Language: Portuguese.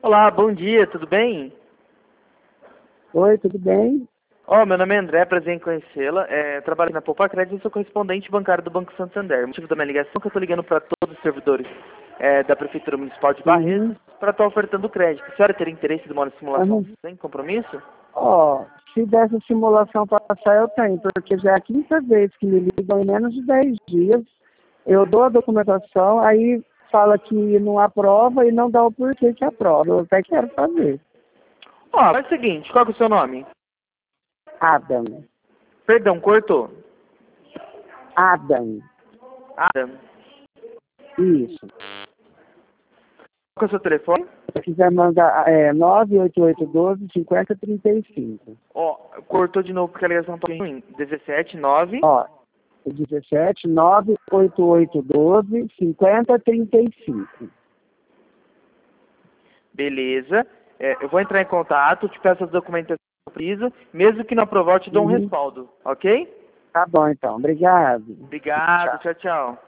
Olá, bom dia, tudo bem? Oi, tudo bem? Meu nome é André, prazer em conhecê-la. Trabalho na Poupa Crédito e sou correspondente bancário do Banco Santander. O motivo da minha ligação é que eu estou ligando para todos os servidores da Prefeitura Municipal de Uhum. Barretos para estar ofertando crédito. A senhora teria interesse de uma simulação Uhum. sem compromisso? Ó, se dessa simulação passar, eu tenho, porque já é a quinta vez que me ligam em menos de 10 dias. Eu dou a documentação, aí fala que não aprova e não dá o porquê que aprova. Eu até quero fazer. Faz o seguinte, qual que é o seu nome? Adam. Perdão, cortou. Adam. Adam. Isso. Qual que é o seu telefone? Se quiser mandar, 98812-5035. Cortou de novo porque a ligação está ruim. 179. Ó, 17-98812-5035. Beleza. Eu vou entrar em contato, te peço as documentações que eu preciso. Mesmo que não aprovar, eu te dou um Uhum. respaldo, ok? Tá bom, então. Obrigado. Obrigado, Tchau. tchau, tchau.